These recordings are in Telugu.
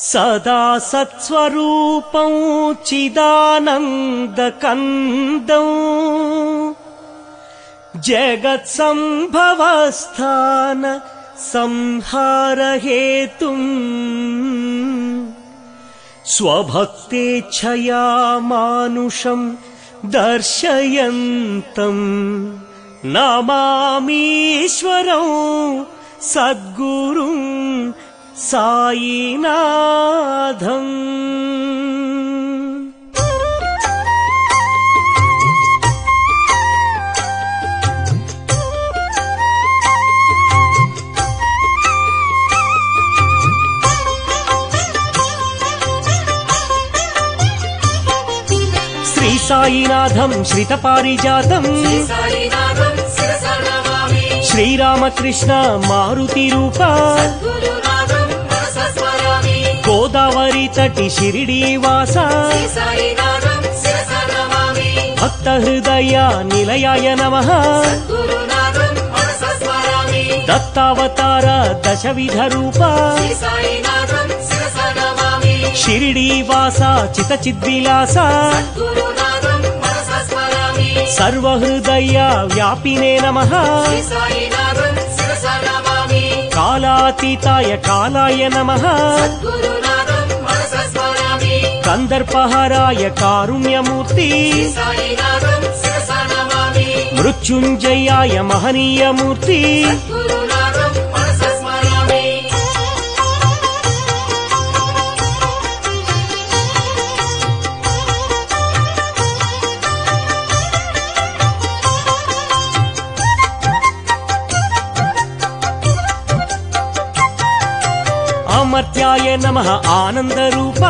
సదా సత్స్వరూపం చిదానందకందం జగత్సంభవస్థాన సంహారహేతుం స్వభక్తేచ్ఛయా మానుషం దర్శయంతం నమామీశ్వరం సద్గురుం సాయినాథం. శ్రీ సాయినాథం శ్రితపారిజాతం శ్రీరామకృష్ణ మారుతి రూప గోదావరి తటి షిరిడీ వాస భక్త హృదయ నిలయాయ నమః. దత్తావతార దశవిధ రూప షిరిడీ వాస చిత చిద్విలాస సర్వహృదయ వ్యాపినే నమః. కాలాతీతాయ కాలాయ నమః. కందర్పహరాయ కారుణ్యమూర్తి మృత్యుంజయాయ మహనీయమూర్తి. అమర్త్యాయ నమః ఆనందరూప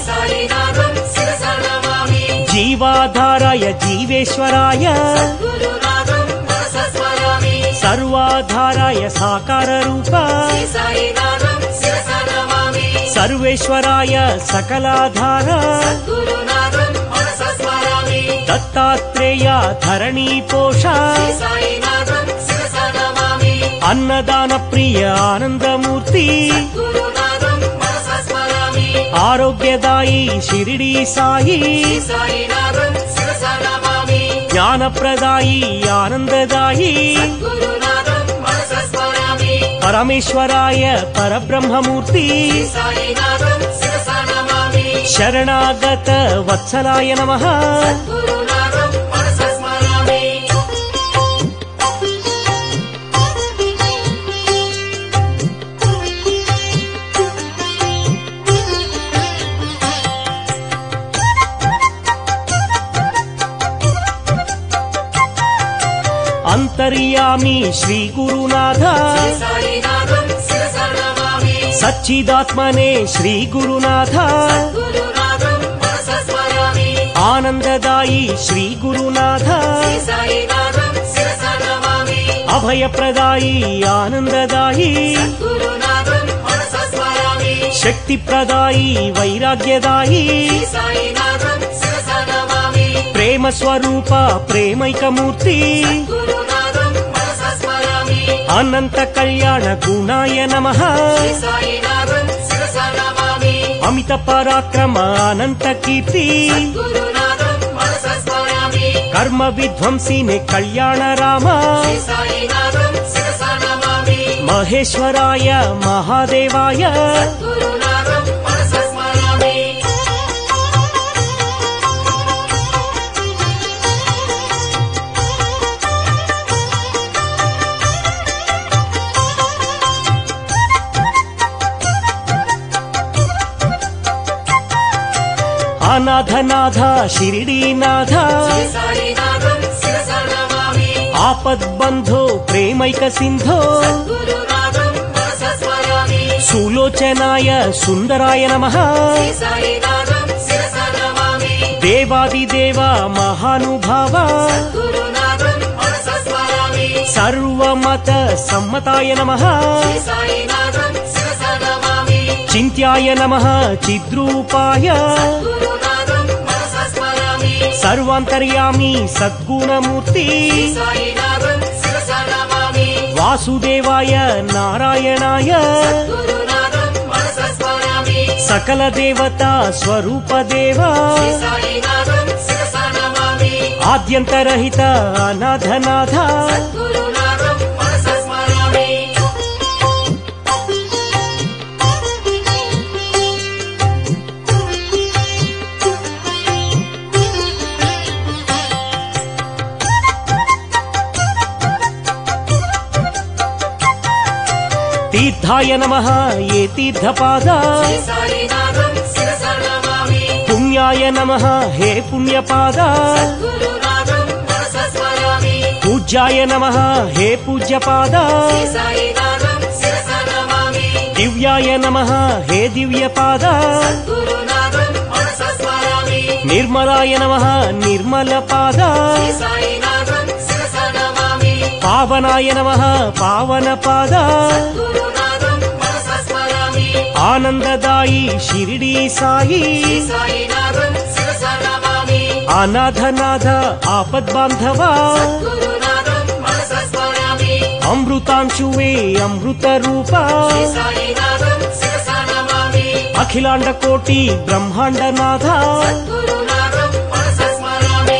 జీవాధారాయ జీవేశ్వరాయ సర్వాధారాయ సాకార రూప సర్వేశ్వరాయ సకలాధార దత్తాత్రేయ ధరణీ పోష అన్నదాన ప్రియ ఆనందమూర్తి ఆరోగ్యదాయి షిరిడీ సాయి జ్ఞానప్రదాయి ఆనందదాయి పరమేశ్వరాయ పరబ్రహ్మమూర్తి శరణాగత వత్సలాయ నమః. అంతర్యామి శ్రీ గురునాథ సచ్చిదాత్మనే శ్రీ గురునాథ ఆనందదాయి శ్రీ గురునాథ అభయప్రదాయి ఆనందదాయి శక్తిప్రదాయి వైరాగ్యదాయి ప్రేమ స్వరూప ప్రేమైకమూర్తి అనంత కళ్యాణ గుణాయ నమః. అమిత పరాక్రమ అనంత కీర్తి కర్మ విధ్వంసినే కళ్యాణ రామ మహేశ్వరాయ మహాదేవాయ అనాథనాథ షిరిడీనాథ ఆపద్బంధో ప్రేమైక సింధో సులోచనాయ సుందరాయ నమః. దేవాదిదేవ మహానుభావ సర్వమత సమ్మతాయ నమః. చింత్యాయ నమః చిద్రూపాయ సర్వాంతర్యామి సద్గుణమూర్తి వాసుదేవాయ నారాయణాయ సకల దేవతా స్వరూప దేవా శ్రీ సాయినాథం శిరసా నమామి ఆద్యంతరహిత అనాథనాథ సద్గురునాథం మనసా స్మరామి తీర్థాయ నమః ఏ తీర్థపాద శ్రీ సాయినాథం శిరసా నమామి పుణ్యాయ నమః హే పుణ్యపాద సద్గురునాథం మనసా స్మరామి పూజ్యాయ నమః హే పూజ్యపాద శ్రీ సాయినాథం శిరసా నమామి దివ్యాయ నమః హే దివ్యపాద సద్గురునాథం మనసా స్మరామి నిర్మలాయ నమః నిర్మలపాద శ్రీ సాయినాథం శిరసా నమామి పావనాయ నమః పావనపాద గురునాథం మనసా స్మరామి ఆనందదాయి షిరిడీ సాయి శ్రీ సాయినాథం శిరసా నమామి అనాథనాథ ఆపద్బాంధవ గురునాథం మనసా స్మరామి అమృతాంశువే అమృత రూప శ్రీ సాయినాథం శిరసా నమామి అఖిలాండ కోటి బ్రహ్మాండనాథ గురునాథం మనసా స్మరామి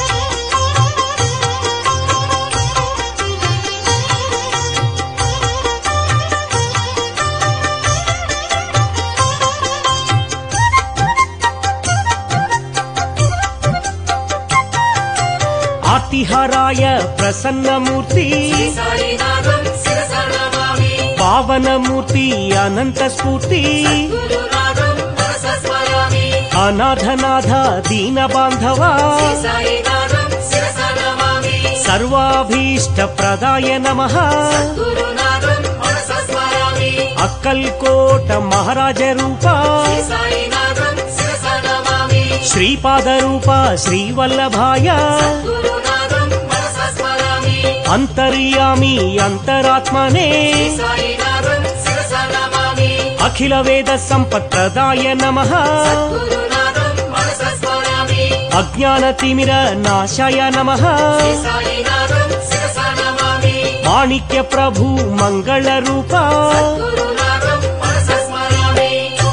ఆర్తిహారాయ ప్రసన్నమూర్తి శ్రీ సాయినాథం శిరసా నమామి పావనమూర్తి అనంత స్ఫూర్తి గురునాథం మనసా స్మరామి అనాథనాథ దీన బాంధవ శ్రీ సాయినాథం శిరసా నమామి సర్వాభీష్ట ప్రదాయ నమః గురునాథం మనసా స్మరామి అక్కల్కోట మహారాజ రూప శ్రీ సాయినాథం శిరసా నమామి శ్రీపాద రూప శ్రీవల్లభాయ గురునాథం మనసా స్మరామి అంతర్యామి అంతరాత్మనే శ్రీ సాయినాథం శిరసా నమామి అఖిల వేద సంపత్ప్రదాయ నమః గురునాథం మనసా స్మరామి అజ్ఞాన తిమిర నాశాయ నమః శ్రీ సాయినాథం శిరసా నమామి మాణిక్య ప్రభు మంగళ రూప గురునాథం మనసా స్మరామి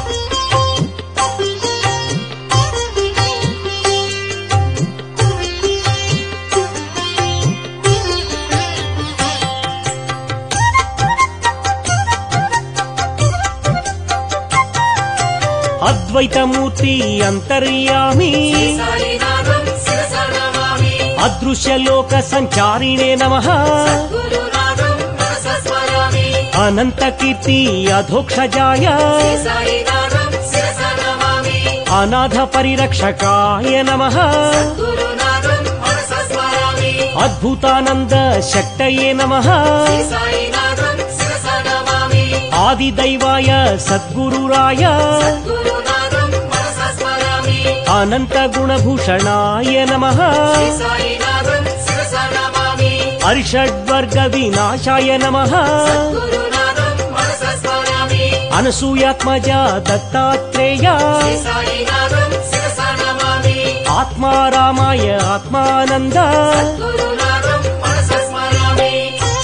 అద్వైతమూర్తి అంతర్యామి శ్రీ సాయినాథం శిరసా నమామి అదృశ్యలోక సంచారిణే నమః గురునాథం మనసా స్మరామి అనంత కీర్తి అధోక్షజాయ శ్రీ సాయినాథం శిరసా నమామి అనాథ పరిరక్షకాయ నమః గురునాథం మనసా స్మరామి అద్భుతానంద శక్తయే నమః శ్రీ సాయినాథం శిరసా నమామి ఆదిదైవాయ సద్గురురాయ గురునాథం మనసా స్మరామి అనంత గుణభూషణాయ నమః శ్రీ సాయినాథం శిరసా నమామి అరిషడ్వర్గ వినాశాయ నమః గురునాథం మనసా స్మరామి అనసూయాత్మజ దత్తాత్రేయ శ్రీ సాయినాథం శిరసా నమామి ఆత్మారామాయ ఆత్మానంద గురునాథం మనసా స్మరామి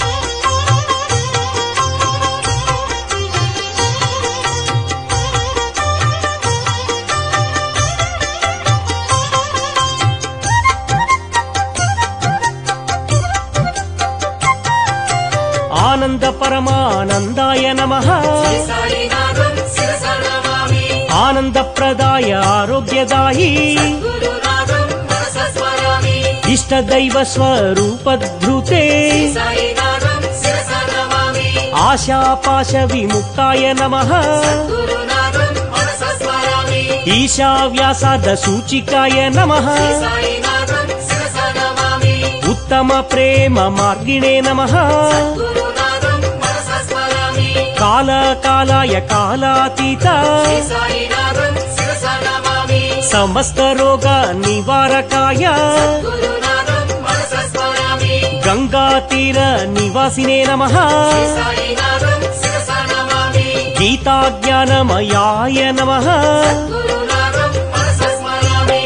ఆనంద పరమానందాయ నమః శ్రీ సాయినాథం శిరసా నమామి ఆనందప్రదాయ ఆరోగ్యదాయి గురునాథం మనసా స్మరామి ఇష్టదైవ స్వరూపధృతే శ్రీ సాయినాథం శిరసా నమామి ఆశాపాశ విముక్తాయ నమః గురునాథం మనసా స్మరామి ఈశావ్యాసాద సూచికాయ నమః శ్రీ సాయినాథం శిరసా నమామి ఉత్తమ ప్రేమ మార్గిణే నమః గురునాథం మనసా స్మరామి కాలకాలాయ కాలాతీత శ్రీ సాయినాథం శిరసా నమామి సమస్త రోగ నివారకాయ గురునాథం మనసా స్మరామి గంగా తీర నివాసినే నమః శ్రీ సాయినాథం శిరసా నమామి గీతాజ్ఞానమయాయ నమః గురునాథం మనసా స్మరామి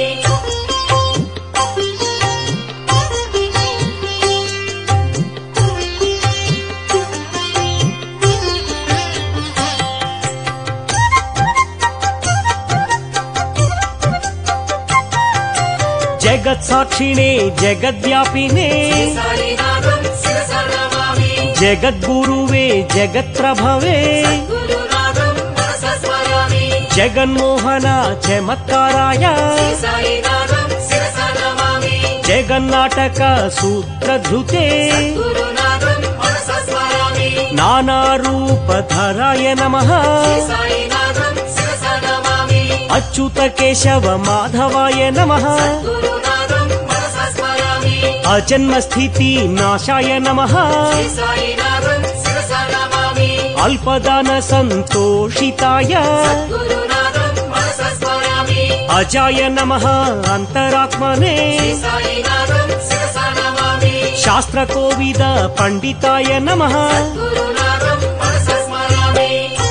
జగత్సాక్షిణే జగద్వ్యాపినే శ్రీ సాయినాథం శిరసా నమామి జగద్గురువే జగత్ప్రభవే గురునాథం మనసా స్మరామి జగన్మోహన చమత్కారాయ శ్రీ సాయినాథం శిరసా నమామి జగన్నాటక సూత్రధృతే గురునాథం మనసా స్మరామి నానారూపధరాయ నమః శ్రీ సాయినాథం శిరసా నమామి అచ్యుత కేశవ మాధవాయ నమః గురునాథం మనసా స్మరామి అజన్మ స్థితి నాశాయ నమః శ్రీ సాయినాథం శిరసా నమామి అల్పదాన సంతోషితాయ గురునాథం మనసా స్మరామి అజాయ నమః అంతరాత్మనే శ్రీ సాయినాథం శిరసా నమామి శాస్త్రకోవిద పండితాయ నమః గురునాథం మనసా స్మరామి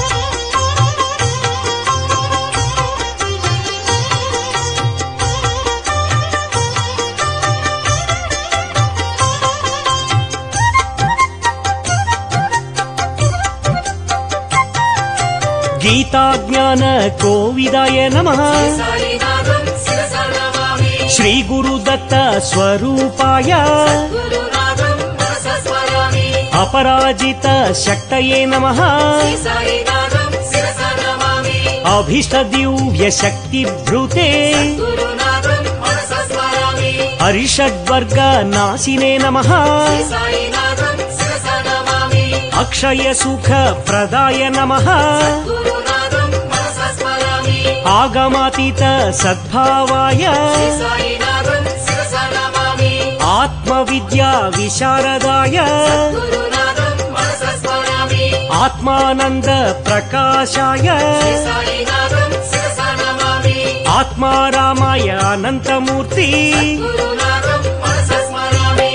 గీతాజ్ఞాన కోవిదాయ నమః సాయినాథం శిరసా నమామి శ్రీ గురుదత్త స్వరూపాయ గురునాథం మనసా స్మరామి అపరాజిత శక్తయే నమః శ్రీ సాయినాథం శిరసా నమామి అభీష్ట దివ్య శక్తిభృతే గురునాథం మనసా స్మరామి హరిషడ్వర్గ నాశినే నమః శ్రీ సాయినాథం శిరసా నమామి అక్షయ సుఖ ప్రదాయ నమః గురునాథం మనసా స్మరామి ఆగమాతీత సద్భావాయ శ్రీ సాయినాథం శిరసా నమామి ఆత్మ విద్యా విశారదాయ గురునాథం మనసా స్మరామి ఆత్మానంద ప్రకాశాయ శ్రీ సాయినాథం శిరసా నమామి ఆత్మారామాయ అనంతమూర్తి గురునాథం మనసా స్మరామి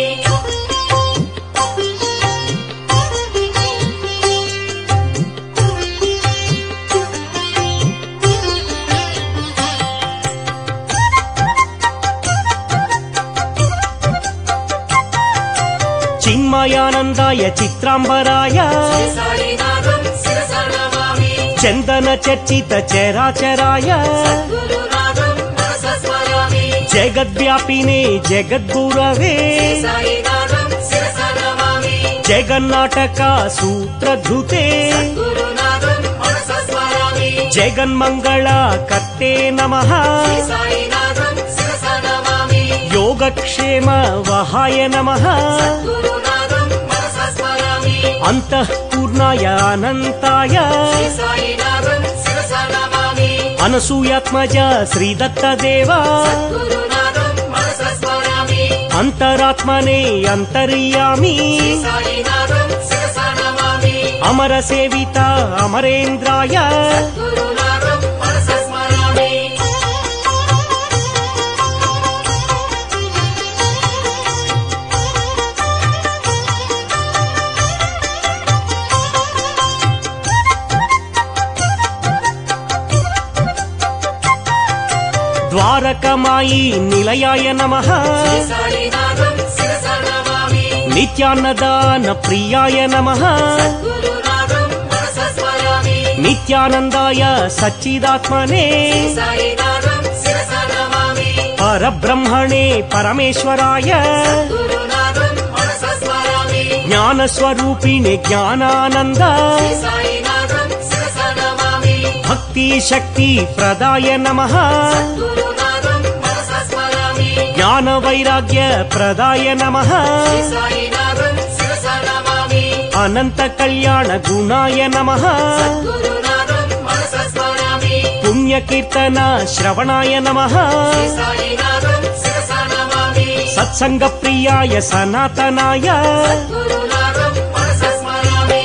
చిన్మయానందాయ చిత్రాంబరాయ శ్రీ సాయినాథం శిరసా నమామి చందన చర్చిత చరాచరాయ గురునాథం మనసా స్మరామి జగద్వ్యాపినే జగద్గురవే శ్రీ సాయినాథం శిరసా నమామి జగన్నాటక సూత్రధృతే గురునాథం మనసా స్మరామి జగన్మంగళ కర్తే నమః శ్రీ సాయినాథం శిరసా నమామి యోగక్షేమ వహాయ నమః గురునాథం మనసా స్మరామి అంతఃపూర్ణాయ అనంతాయ శ్రీ సాయినాథం శిరసా నమామి అనసూయాత్మజ శ్రీదత్తదేవ గురునాథం మనసా స్మరామి అంతరాత్మనే అంతర్యామి శ్రీ సాయినాథం శిరసా నమామి అమర సేవిత అమరేంద్రాయ గురునాథం మనసా స్మరామి ద్వారకమాయి నిలయాయ నమః శ్రీ సాయినాథం శిరసా నమామి నిత్యాన్నదాన ప్రియాయ నమః గురునాథం మనసా స్మరామి నిత్యానందాయ సచ్చిదాత్మనే శ్రీ సాయినాథం శిరసా నమామి పరబ్రహ్మణే పరమేశ్వరాయ గురునాథం మనసా స్మరామి జ్ఞానస్వరూపిణి జ్ఞానానంద శ్రీ సాయినాథం శిరసా నమామి భక్తి శక్తి ప్రదాయ నమః గురునాథం మనసా స్మరామి జ్ఞాన వైరాగ్య ప్రదాయ నమః శ్రీ సాయినాథం శిరసా నమామి అనంత కళ్యాణ గుణాయ నమః గురునాథం మనసా స్మరామి పుణ్యకీర్తన శ్రవణాయ నమః శ్రీ సాయినాథం శిరసా నమామి సత్సంగ ప్రియాయ సనాతనాయ గురునాథం మనసా స్మరామి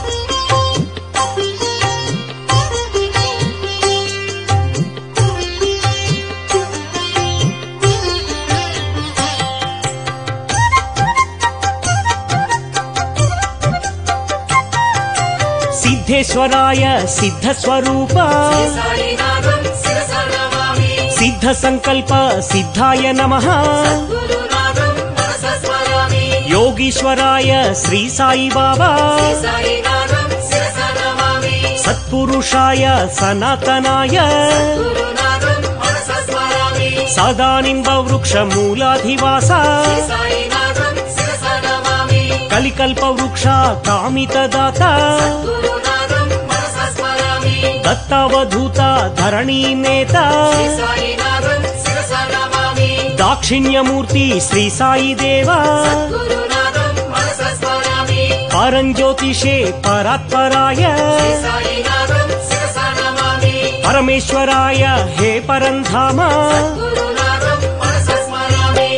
సిద్ధేశ్వరాయ సిద్ధస్వరూప శ్రీ సాయినాథం శిరసా నమామి సిద్ధ సంకల్ప సిద్ధాయ నమః గురునాథం మనసా స్మరామి యోగీశ్వరాయ శ్రీ సాయి బాబా శ్రీ సాయినాథం శిరసా నమామి సత్పురుషాయ సనాతనాయ గురునాథం మనసా స్మరామి సదానింబ వృక్ష మూలాధివాస శ్రీ సాయినాథం శిరస నమామి కలికల్ప వృక్ష కామితదాత గురునాథం మనస స్మరామి దత్తావధూత ధరణీ నేత శ్రీ సాయినాథం శిరస నమామి దాక్షిణ్యమూర్తి శ్రీ సాయి దేవా గురునాథం మనస స్మరామి పరంజ్యోతిషే పరాత్పరాయ శ్రీ సాయినాథం శిరస నమామి పరమేశ్వరాయ హే పరంధామ గురునాథం మనస స్మరామి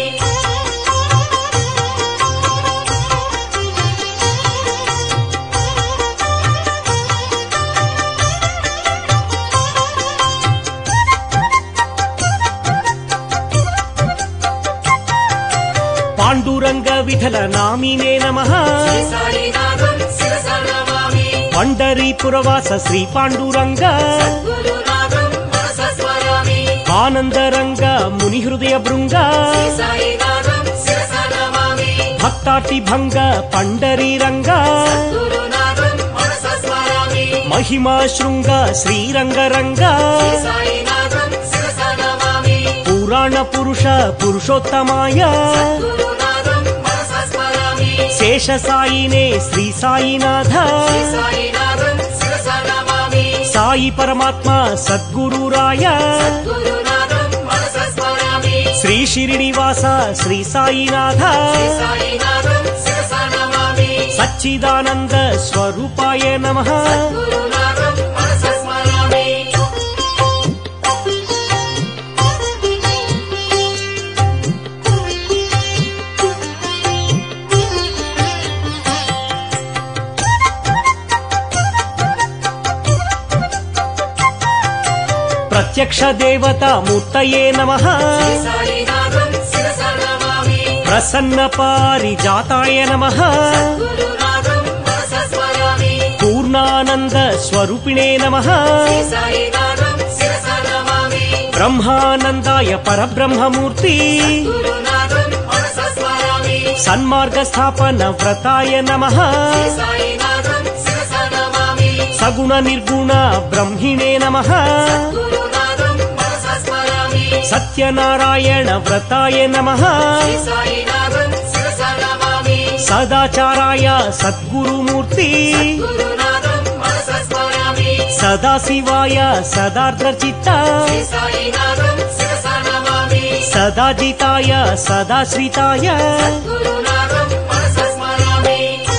పాండురంగ విఠల నామినే నమః శ్రీ సాయినాథం శిరస నమామి పండరీపురవాస శ్రీ పాండురంగ గురునాథం మనస స్మరామి ఆనందరంగ ముని హృదయ బృంగ శ్రీ సాయినాథం శిరస నమామి భక్తాటి భంగ పండరీరంగ గురునాథం మనస స్మరామి మహిమా శృంగ శ్రీరంగరంగ శ్రీ సాయినాథం శిరస నమామి పురాణ పురుష పురుషోత్తమాయ గురునాథం మనస స్మరామి శేష సాయినే శ్రీ సాయినాథ శ్రీ సాయినాథం శిరస నమామి సాయి పరమాత్మ సద్గురురాయ గురునాథం మనస స్మరామి శ్రీ షిరిడివాస శ్రీ సాయినాథ శ్రీ సాయినాథం శిరస నమామి సచ్చిదానంద స్వరూపాయ నమః గురునాథం మనస స్మరామి ప్రత్యక్ష దేవత మూర్తయే నమః శ్రీ సాయినాథం శిరస నమామి ప్రసన్న పారిజాతాయ నమః గురునాథం మనస స్మరామి పూర్ణానంద స్వరూపిణే నమః శ్రీ సాయినాథం శిరస నమామి బ్రహ్మానందాయ పరబ్రహ్మమూర్తి గురునాథం మనస స్మరామి సన్మార్గ స్థాపన వ్రతాయ నమః శ్రీ సాయినాథం శిరస నమామి సగుణ నిర్గుణ బ్రహ్మిణే నమః గురునాథం మనస స్మరామి సత్యనారాయణ వ్రతాయ నమః శ్రీ సాయినాథం శిరస నమామి సదాచారాయ సద్గురుమూర్తి గురునాథం మనస స్మరామి సదాశివాయ సదార్ద్రచిత్త శ్రీ సాయినాథం శిరస నమామి సదాజితాయ సదాశ్రితాయ గురునాథం మనస స్మరామి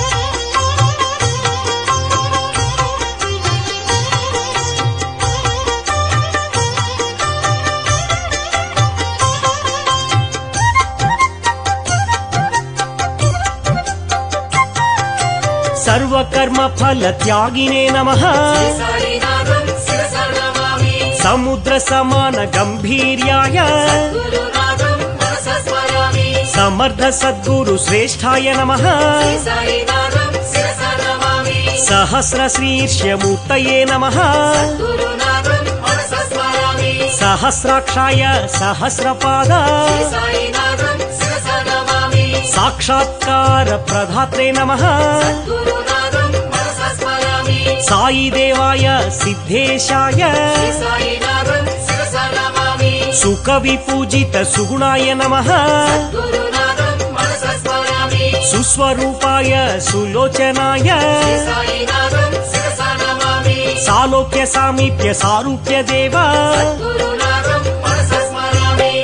సర్వకర్మ ఫల త్యాగినే నమః శ్రీ సాయినాథం శిరస నమామి సముద్ర సమాన గంభీర్యాయ గురునాథం మనస స్మరామి సమర్థ సద్గురు శ్రేష్ఠాయ నమః శ్రీ సాయినాథం శిరస నమామి సహస్ర శీర్ష్యమూర్తయే నమః గురునాథం మనస స్మరామి సహస్రాక్షాయ సహస్రపాద శ్రీ సాయినాథం శిరస నమామి సాక్షాత్కార ప్రధాత్రే నమః గురునాథం మనస స్మరామి సాయి దేవాయ సిద్ధేశాయ శ్రీ సాయినాథం శిరస నమామి సుఖ విపూజిత సుగుణాయ నమః గురునాథం మనస స్మరామి సుస్వరూపాయ సులోచనాయ శ్రీ సాయినాథం శిరస నమామి సాలోక్య సామీప్య సారూప్య దేవా గురునాథం మనస స్మరామి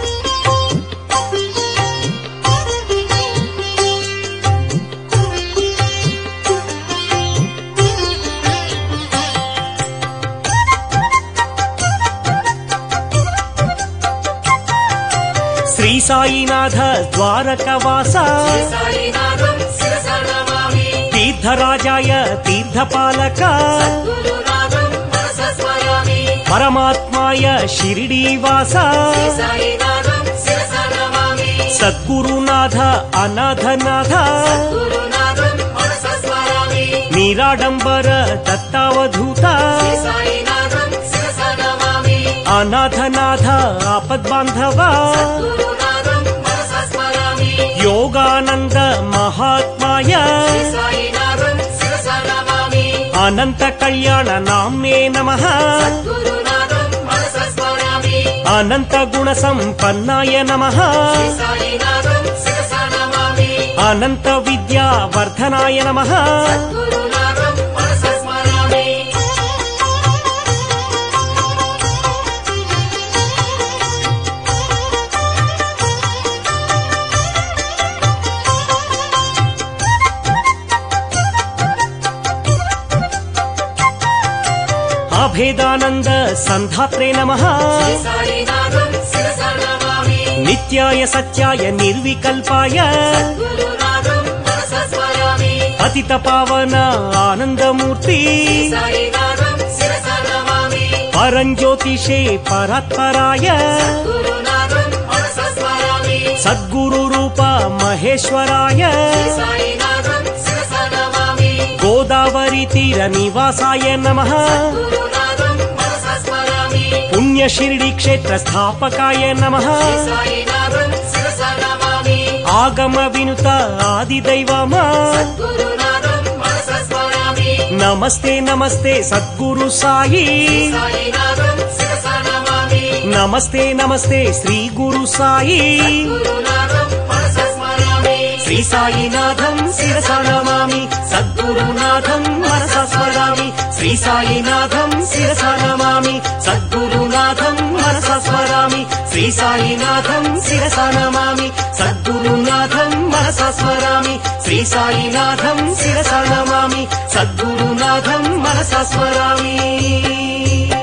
శ్రీ సాయినాథ ద్వారకవాస శ్రీ సాయినాథం శిరస నమామి తీర్థరాజాయ తీర్థపాలక గురునాథం మనస స్మరామి పరమాత్మాయ షిరిడీవాస శ్రీ సాయినాథం శిరస నమామి సద్గురునాథ అనాథనాథ గురునాథం మనస స్మరామి నిరాడంబర దత్తావధూత శ్రీ సాయినాథం శిరస నమామి అనాథనాథ ఆపద్బాంధవ గురునాథం మనస స్మరామి యోగానంద మహాత్మాయ శ్రీ సాయినాథం శిరస నమామి అనంత కళ్యాణ నామ్నే నమః గురునాథం మనస స్మరామి అనంత గుణ సంపన్నాయ నమః శ్రీ సాయినాథం శిరసా నమామి అనంత విద్యా వర్ధనాయ నమః గురునాథం మనసా స్మరామి అభేదానంద సంధాత్రే నమః శ్రీ సాయినాథం శిరసా నమామి నిత్యాయ సత్యాయ నిర్వికల్పాయ గురునాథం మనసా స్మరామి పతిత పావన ఆనందమూర్తి సాయినాథం శిరసా నమామి పరంజ్యోతిషే పరాత్పరాయ గురునాథం మనసా స్మరామి సద్గురు రూప మహేశ్వరాయ సాయినాథం శిరసా నమామి గోదావరి తీర నివాసాయ నమః గురునాథం మనసా స్మరామి పుణ్య షిరిడి క్షేత్ర స్థాపకాయ నమః సాయినాథం శిరసా నమామి ఆగమ వినుత ఆది దైవమా గురునాథం మనసా స్మరామి నమస్తే నమస్తే సద్గురు సాయి సాయినాథం శిరసా నమామి నమస్తే నమస్తే శ్రీ గురు సాయి గురునాథం మనసా స్మరామి శ్రీ సాయినాథం శిరసా నమామి సద్గురునాథం మనసా స్మరామి శ్రీ సాయినాథం శిరసా నమామి సద్గురునాథం మనసా స్మరామి శ్రీ సాయినాథం శిరసా నమామి సద్గురునాథం మనసా స్మరామి శ్రీ సాయినాథం శిరసా నమామి సద్గురునాథం మనసా స్మరామి